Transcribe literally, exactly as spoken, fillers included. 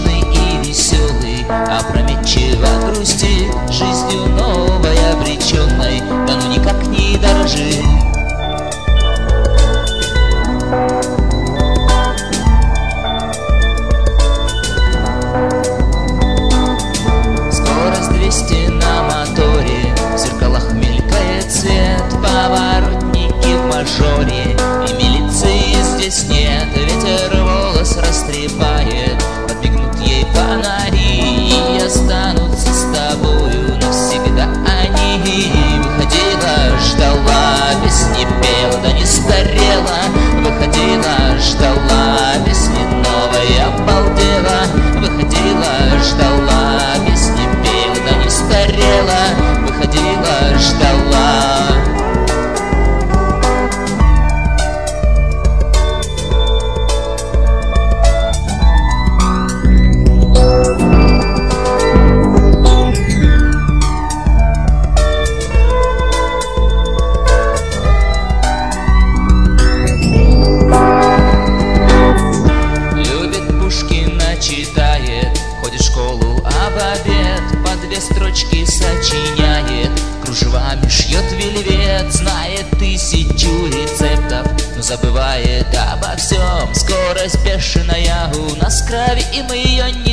нежный и веселый, опрометчиво грустит жизнью новой обреченной, да ну никак не дорожит. Скорость двести на моторе, в зеркалах мелькает цвет, поворотники в мажоре, и милиции здесь нет. Ветер волос растрепает, подмигнут ей фонари, и останутся с тобою навсегда они. Выходила, ждала, песни пела, да не старела. Выходила, ждала, песни новой обалдела. Выходила, ждала, песни пела, да не старела. Выходила, ждала. Читает, ходит в школу об обед, по две строчки сочиняет, кружевами шьет вельвет, знает тысячу рецептов, но забывает обо всем. Скорость бешеная у нас в крови, и мы ее не